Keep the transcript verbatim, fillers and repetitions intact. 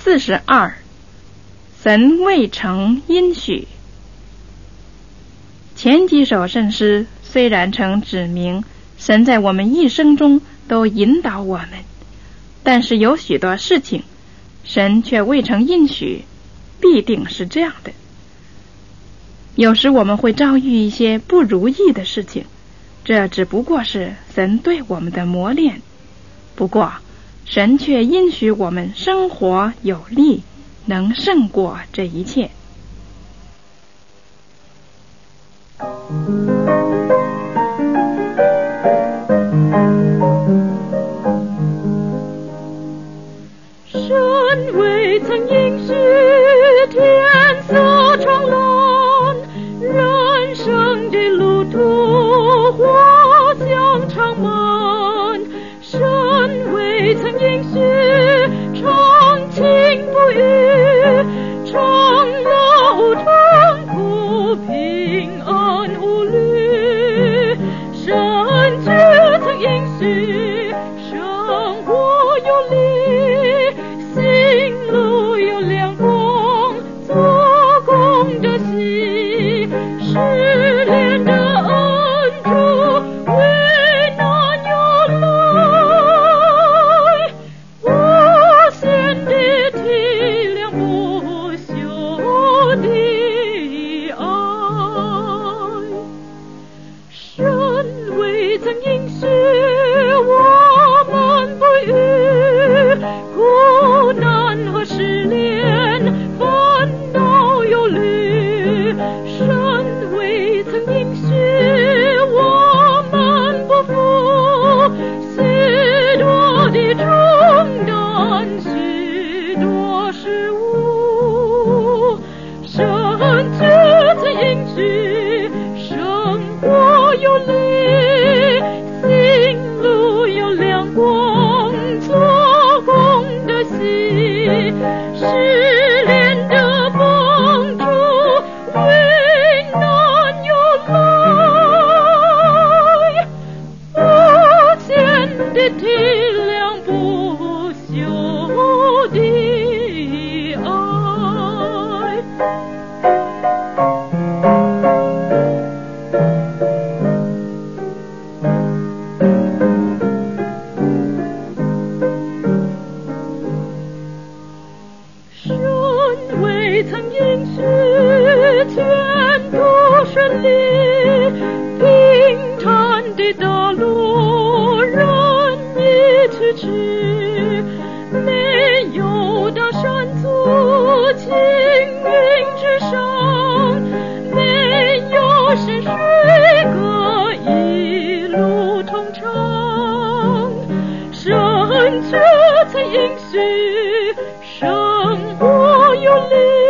四十二，神未曾应许。前几首圣诗虽然曾指明神在我们一生中都引导我们，但是有许多事情神却未曾应许必定是这样的。有时我们会遭遇一些不如意的事情，这只不过是神对我们的磨练，不过神却应许我们生活有力，能胜过这一切。 神未曾应许天色长蓝，人生的路途或将长漫。神未曾应许长晴不雨，长路长途平安无虑。神却曾应许生活有力，行路有亮光，做工的心，失恋的恩主为难有来，无限的体谅不朽的爱。神未曾应许我们不遇苦难和失恋，烦恼忧虑。神未曾应许我们不负许多的重担，许多事物。神却曾应许生活有力，行路有亮光，做工的心，失恋的帮助为难有来，无限的体谅不朽的爱。神未曾应许前途顺利，平坦的道路任意去去，没有大山阻，青云之上，没有深水隔，一路通畅。神却曾应许生活有力，